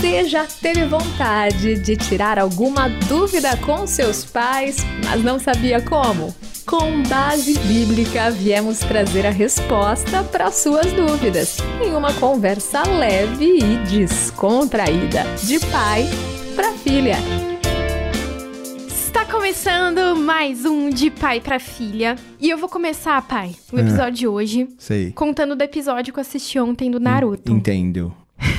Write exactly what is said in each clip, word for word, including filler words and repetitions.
Você já teve vontade de tirar alguma dúvida com seus pais, mas não sabia como? Com base bíblica, viemos trazer a resposta para suas dúvidas, em uma conversa leve e descontraída, de pai para filha. Está começando mais um De Pai pra Filha. E eu vou começar, pai, o episódio ah, de hoje, sei. contando do episódio que eu assisti ontem do Naruto. Entendo.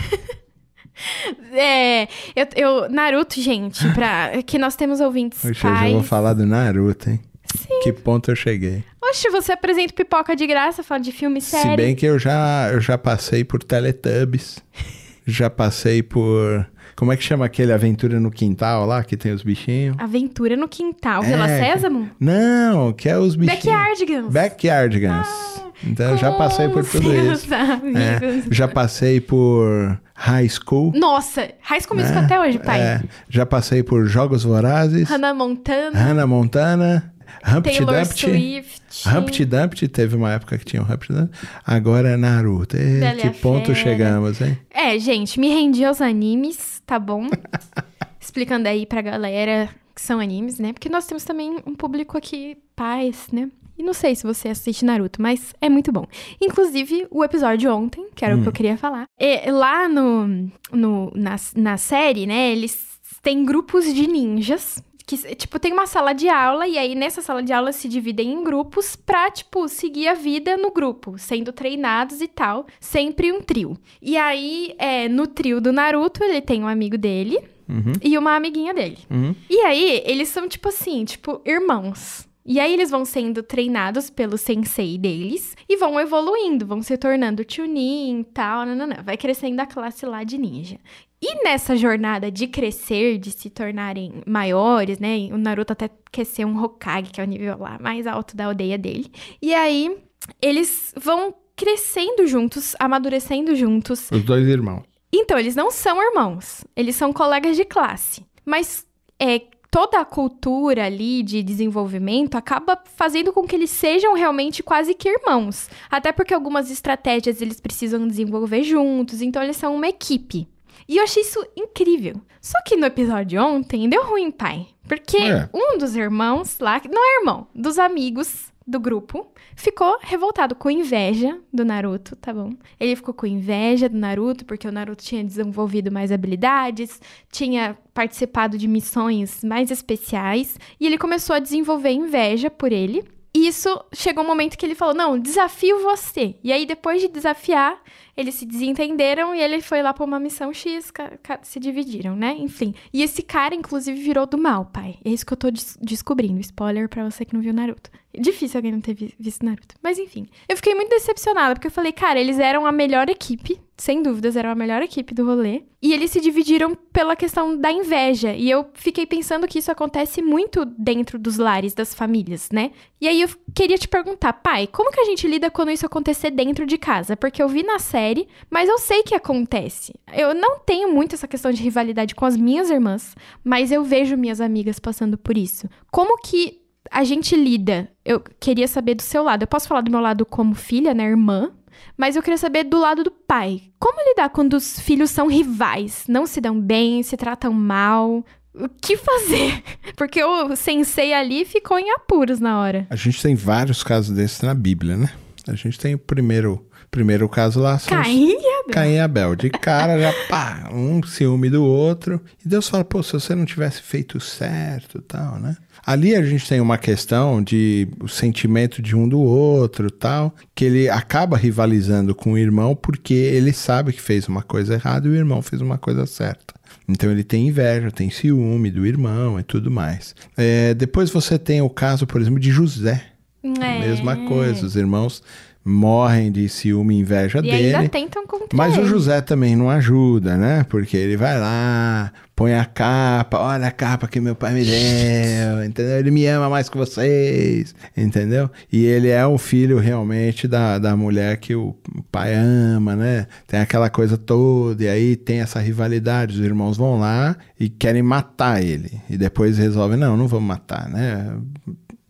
É, eu, eu, Naruto, gente, pra, que nós temos ouvintes Oxe, pais. Eu já vou falar do Naruto, hein? Sim. Que ponto eu cheguei? Oxe, você apresenta pipoca de graça, fala de filme sério. Se bem que eu já, eu já passei por Teletubbies, já passei por... Como é que chama aquele Aventura no Quintal lá, que tem os bichinhos? Aventura no Quintal, Vila é, Sésamo? Não, que é os bichinhos... Backyardigans. Backyardigans. Ah, então eu já passei por tudo isso. É, já passei por High School. Nossa, High School Musical é, até hoje, pai. É, já passei por Jogos Vorazes. Hannah Montana. Hannah Montana. Humpty Taylor Dumpty. Swift. Humpty Dumpty, teve uma época que tinha o Humpty Dumpty. Agora é Naruto. E, que ponto Fera. Chegamos, hein? É, gente, me rendi aos animes, tá bom? Explicando aí pra galera que são animes, né? Porque nós temos também um público aqui, pais, né? E não sei se você assiste Naruto, mas é muito bom. Inclusive, o episódio de ontem, que era hum. o que eu queria falar. É, lá no, no, na, na série, né, eles têm grupos de ninjas. Que, tipo, tem uma sala de aula e aí nessa sala de aula se dividem em grupos pra, tipo, seguir a vida no grupo, sendo treinados e tal, sempre um trio. E aí, é, no trio do Naruto, ele tem um amigo dele uhum. e uma amiguinha dele. Uhum. E aí, eles são, tipo assim, tipo, irmãos. E aí, eles vão sendo treinados pelo sensei deles e vão evoluindo, vão se tornando chunin e tal, nananã. Vai crescendo a classe lá de ninja. E nessa jornada de crescer, de se tornarem maiores, né? O Naruto até quer ser um Hokage, que é o nível lá mais alto da aldeia dele. E aí, eles vão crescendo juntos, amadurecendo juntos. Os dois irmãos. Então, eles não são irmãos. Eles são colegas de classe. Mas é, toda a cultura ali de desenvolvimento acaba fazendo com que eles sejam realmente quase que irmãos. Até porque algumas estratégias eles precisam desenvolver juntos. Então, eles são uma equipe. E eu achei isso incrível. Só que no episódio de ontem deu ruim, pai. Porque é. um dos irmãos lá, não é irmão, dos amigos do grupo, ficou revoltado com inveja do Naruto, tá bom? Ele ficou com inveja do Naruto, porque o Naruto tinha desenvolvido mais habilidades, tinha participado de missões mais especiais, e ele começou a desenvolver inveja por ele. E isso chegou um momento que ele falou, não, desafio você. E aí, depois de desafiar, eles se desentenderam e ele foi lá pra uma missão X, se dividiram, né? Enfim. E esse cara, inclusive, virou do mal, pai. É isso que eu tô des- descobrindo. Spoiler pra você que não viu Naruto. Difícil alguém não ter vi- visto Naruto. Mas, enfim. Eu fiquei muito decepcionada, porque eu falei, cara, eles eram a melhor equipe. Sem dúvidas, eram a melhor equipe do rolê. E eles se dividiram pela questão da inveja. E eu fiquei pensando que isso acontece muito dentro dos lares, das famílias, né? E aí eu queria te perguntar, pai, como que a gente lida quando isso acontecer dentro de casa? Porque eu vi na série, mas eu sei que acontece. Eu não tenho muito essa questão de rivalidade com as minhas irmãs, mas eu vejo minhas amigas passando por isso. Como que a gente lida? Eu queria saber do seu lado. Eu posso falar do meu lado como filha, né, irmã? Mas eu queria saber do lado do pai. Como lidar quando os filhos são rivais? Não se dão bem, se tratam mal? O que fazer? Porque o sensei ali ficou em apuros na hora. A gente tem vários casos desses na Bíblia, né? A gente tem o primeiro, primeiro caso lá. Caim e Abel. Caim e Abel. De cara, já pá, um ciúme do outro. E Deus fala, pô, se você não tivesse feito certo e tal, né? Ali a gente tem uma questão de o sentimento de um do outro tal, que ele acaba rivalizando com o irmão porque ele sabe que fez uma coisa errada e o irmão fez uma coisa certa. Então ele tem inveja, tem ciúme do irmão e tudo mais. É, depois você tem o caso, por exemplo, de José. É. Mesma coisa, os irmãos morrem de ciúme e inveja e dele. E ainda tentam contra Mas ele. O José também não ajuda, né? Porque ele vai lá, põe a capa, olha a capa que meu pai me deu, entendeu? Ele me ama mais que vocês, entendeu? E ele é um filho realmente da, da mulher que o pai ama, né? Tem aquela coisa toda, e aí tem essa rivalidade, os irmãos vão lá e querem matar ele. E depois resolvem, não, não vamos matar, né?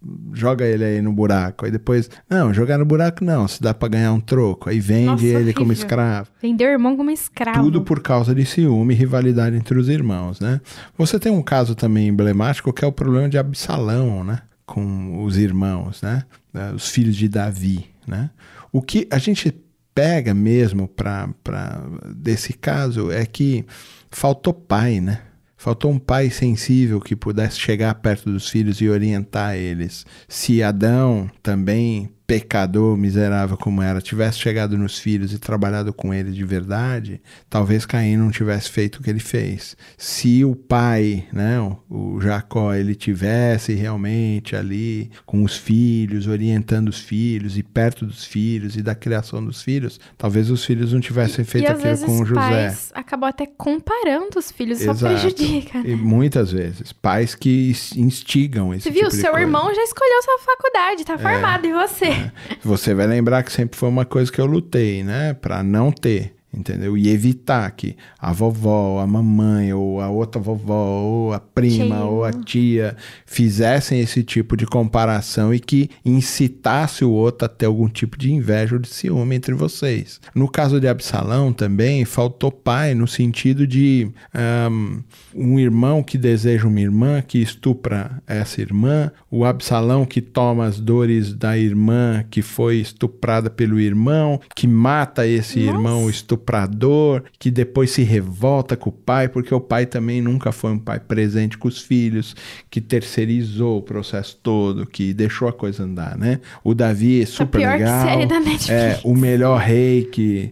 joga ele aí no buraco. Aí depois, não, jogar no buraco não, se dá pra ganhar um troco. Aí vende Nossa, ele horrível. como escravo. Vender o irmão como escravo. Tudo por causa de ciúme e rivalidade entre os irmãos, né? Você tem um caso também emblemático que é o problema de Absalão, né? Com os irmãos, né? Os filhos de Davi, né? O que a gente pega mesmo pra, pra, desse caso é que faltou pai, né? Faltou um pai sensível que pudesse chegar perto dos filhos e orientar eles. Se Adão, também pecador, miserável como era, tivesse chegado nos filhos e trabalhado com eles de verdade, talvez Caim não tivesse feito o que ele fez. Se o pai, né, o Jacó, ele tivesse realmente ali com os filhos, orientando os filhos e perto dos filhos e da criação dos filhos, talvez os filhos não tivessem feito e, aquilo às vezes, com o José. Pais acabam até comparando os filhos, Exato. Só prejudica. E muitas vezes, pais que instigam esse Você viu? tipo de Seu coisa. irmão já escolheu sua faculdade, tá formado, e você? Você vai lembrar que sempre foi uma coisa que eu lutei, né? Pra não ter, entendeu? E evitar que a vovó, a mamãe, ou a outra vovó, ou a prima, Tia. ou a tia fizessem esse tipo de comparação e que incitasse o outro a ter algum tipo de inveja ou de ciúme entre vocês. No caso de Absalão também, faltou pai no sentido de um, um irmão que deseja uma irmã, que estupra essa irmã, o Absalão que toma as dores da irmã que foi estuprada pelo irmão, que mata esse Nossa. irmão estuprador, que depois se revolta com o pai, porque o pai também nunca foi um pai presente com os filhos, que terceirizou o processo todo, que deixou a coisa andar, né? O Davi é super a pior legal. série da Netflix. É o melhor rei que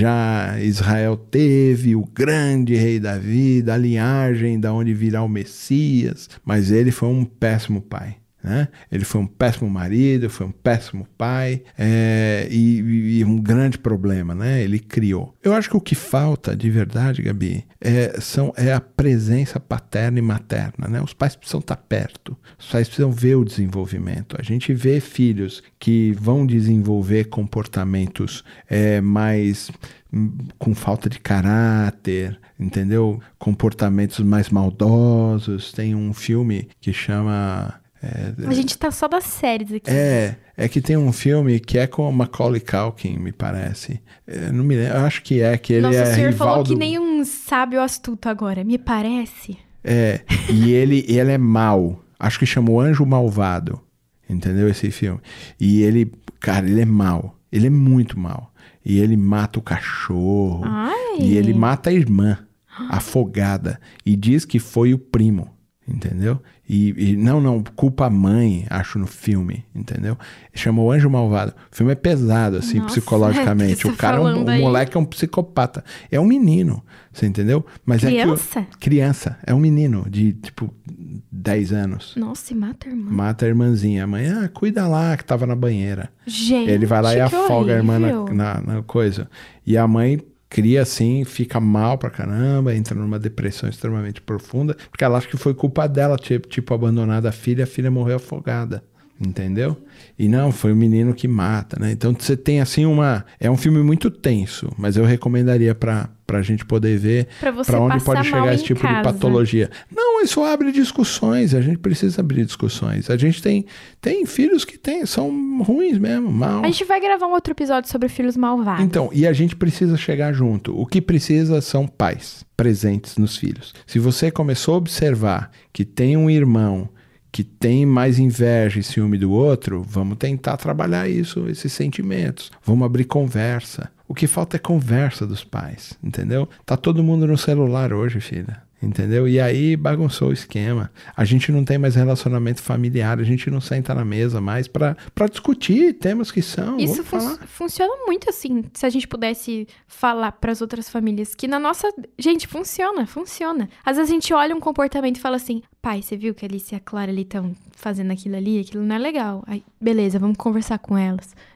já Israel teve, o grande rei Davi, da linhagem da onde virá o Messias, mas ele foi um péssimo pai. Né? Ele foi um péssimo marido, foi um péssimo pai, é, e, e um grande problema, né? Ele criou. Eu acho que o que falta de verdade, Gabi, é, são, é a presença paterna e materna, né? Os pais precisam estar perto, os pais precisam ver o desenvolvimento. A gente vê filhos que vão desenvolver comportamentos é, mais com falta de caráter, entendeu? Comportamentos mais maldosos. Tem um filme que chama... É, a gente tá só das séries aqui. É, é que tem um filme que é com o Macaulay Culkin, me parece. Eu não me lembro, eu acho que é, que ele Nossa, é o senhor rival falou do... que nem um sábio astuto agora, me parece. É, e ele, ele é mau. Acho que chama O Anjo Malvado, entendeu esse filme? E ele, cara, ele é mau. Ele é muito mau. E ele mata o cachorro. Ai. E ele mata a irmã, afogada. E diz que foi o primo. Entendeu? E, e não, não, culpa a mãe, acho, no filme, entendeu? Chama O Anjo Malvado. O filme é pesado, assim, Nossa, psicologicamente. o O cara, é um, o aí? moleque é um psicopata. É um menino, você entendeu? Mas Criança? É que o, criança. É um menino de, tipo, dez anos. Nossa, e mata a irmã. Mata a irmãzinha. A mãe, ah, cuida lá, que tava na banheira. Gente, Ele vai lá e que afoga a irmã horrível. na, na, na coisa. E a mãe... cria assim, fica mal pra caramba, entra numa depressão extremamente profunda, porque ela acha que foi culpa dela, tipo, tipo abandonada a filha, a filha morreu afogada, entendeu? E não, foi o menino que mata, né? Então você tem assim uma... É um filme muito tenso, mas eu recomendaria pra, pra gente poder ver Pra você pra onde passar pode mal chegar em esse tipo casa. de patologia. Não, isso abre discussões, a gente precisa abrir discussões. A gente tem, tem filhos que tem, são ruins mesmo, mal. A gente vai gravar um outro episódio sobre filhos malvados. Então, e a gente precisa chegar junto. O que precisa são pais presentes nos filhos. Se você começou a observar que tem um irmão que tem mais inveja e ciúme do outro, vamos tentar trabalhar isso, esses sentimentos. Vamos abrir conversa. O que falta é conversa dos pais, entendeu? Tá todo mundo no celular hoje, filha. Entendeu? E aí bagunçou o esquema. A gente não tem mais relacionamento familiar, a gente não senta na mesa mais pra, pra discutir temas que são. Isso vamos fun- falar. funciona muito assim, se a gente pudesse falar pras outras famílias, que na nossa... Gente, funciona, funciona. Às vezes a gente olha um comportamento e fala assim, pai, você viu que a Alice e a Clara ali estão fazendo aquilo ali? Aquilo não é legal. Aí, beleza, vamos conversar com elas.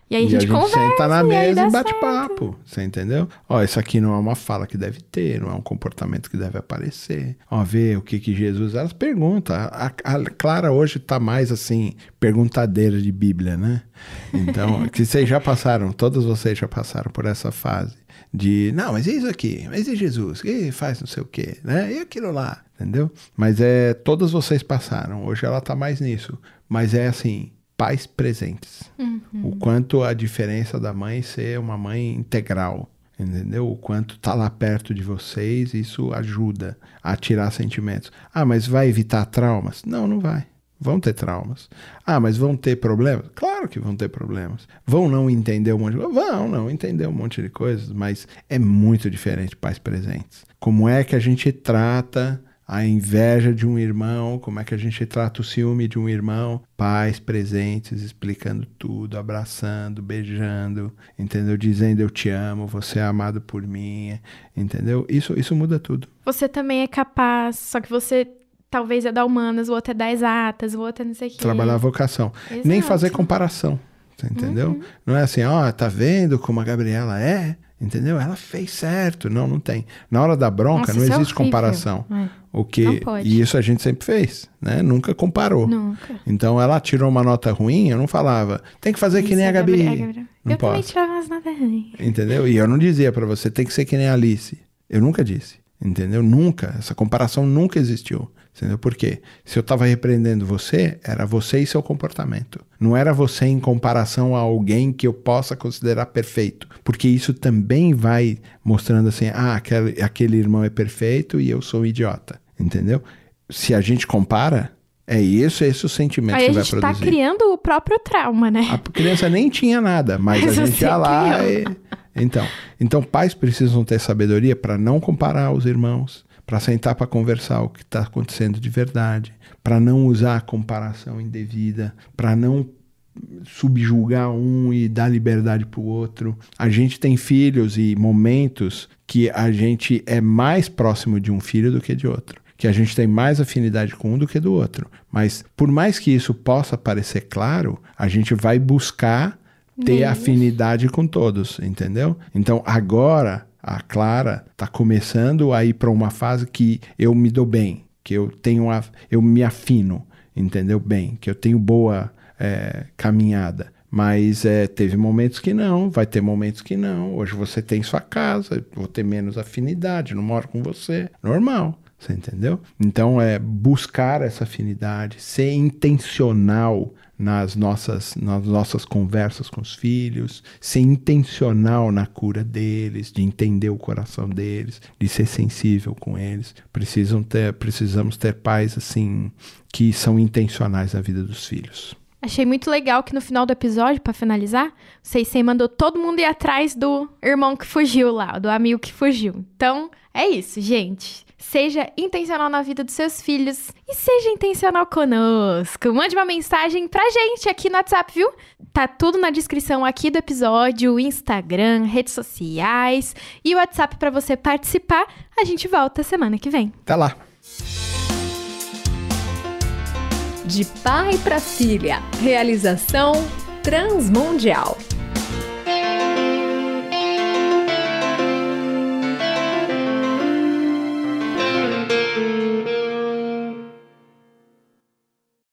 E aí a gente, e a gente conversa, senta na e mesa e bate certo. papo, você entendeu? Ó, isso aqui não é uma fala que deve ter, não é um comportamento que deve aparecer. Ó, vê o que que Jesus... Elas perguntam. A, a Clara hoje tá mais, assim, perguntadeira de Bíblia, né? Então, que vocês já passaram, todos vocês já passaram por essa fase de, não, mas e isso aqui? Mas e Jesus? E faz não sei o quê, né? E aquilo lá, entendeu? Mas é, todos vocês passaram. Hoje ela tá mais nisso. Mas é assim... Pais presentes. Uhum. O quanto a diferença da mãe ser uma mãe integral, entendeu? O quanto tá lá perto de vocês, isso ajuda a tirar sentimentos. Ah, mas vai evitar traumas? Não, não vai. Vão ter traumas. Ah, mas vão ter problemas? Claro que vão ter problemas. Vão não entender um monte de coisas? Vão não entender um monte de coisas, mas é muito diferente pais presentes. Como é que a gente trata... a inveja de um irmão, como é que a gente trata o ciúme de um irmão, pais presentes, explicando tudo, abraçando, beijando, entendeu? Dizendo eu te amo, você é amado por mim, entendeu? Isso, isso muda tudo. Você também é capaz, só que você talvez é da humanas, o outro é da exatas, o outro é não sei o quê. Trabalhar a vocação. Exato. Nem fazer comparação, você entendeu? Uhum. Não é assim, ó, tá vendo como a Gabriela é? Entendeu? Ela fez certo. Não, não tem. Na hora da bronca, Nossa, não existe é comparação. É. O que, não pode. E isso a gente sempre fez, né? Nunca comparou. Nunca. Então, ela tirou uma nota ruim, eu não falava, tem que fazer isso que nem a Gabi. É Gabriel, Gabriel. Não eu posso. também tirava umas notas ruins. Entendeu? E eu não dizia pra você, tem que ser que nem a Alice. Eu nunca disse. Entendeu? Nunca. Essa comparação nunca existiu. Entendeu? Por quê? Se eu estava repreendendo você, era você e seu comportamento. Não era você em comparação a alguém que eu possa considerar perfeito. Porque isso também vai mostrando assim, ah, aquele, aquele irmão é perfeito e eu sou um idiota. Entendeu? Se a gente compara, é isso, é esse o sentimento Aí que vai produzir. produzir. A gente tá criando o próprio trauma, né? A criança nem tinha nada, mas, mas a gente ia lá e... Então, então, pais precisam ter sabedoria para não comparar os irmãos, para sentar para conversar o que está acontecendo de verdade, para não usar a comparação indevida, para não subjugar um e dar liberdade para o outro. A gente tem filhos e momentos que a gente é mais próximo de um filho do que de outro, que a gente tem mais afinidade com um do que do outro. Mas por mais que isso possa parecer claro, a gente vai buscar ter Deus. afinidade com todos, entendeu? Então agora a Clara está começando a ir para uma fase que eu me dou bem, que eu tenho a, eu me afino, entendeu? Bem, que eu tenho boa é, caminhada. Mas é, teve momentos que não, vai ter momentos que não. Hoje você tem sua casa, vou ter menos afinidade, não moro com você, normal. Você entendeu? Então é buscar essa afinidade, ser intencional nas nossas, nas nossas conversas com os filhos, ser intencional na cura deles, de entender o coração deles, de ser sensível com eles. Precisam ter, precisamos ter pais assim que são intencionais na vida dos filhos. Achei muito legal que no final do episódio, pra finalizar, o Seisei mandou todo mundo ir atrás do irmão que fugiu lá, do amigo que fugiu. Então, é isso, gente. Seja intencional na vida dos seus filhos e seja intencional conosco. Mande uma mensagem pra gente aqui no WhatsApp, viu? Tá tudo na descrição aqui do episódio, o Instagram, redes sociais e o WhatsApp pra você participar. A gente volta semana que vem. Até lá! De pai para filha. Realização Transmundial.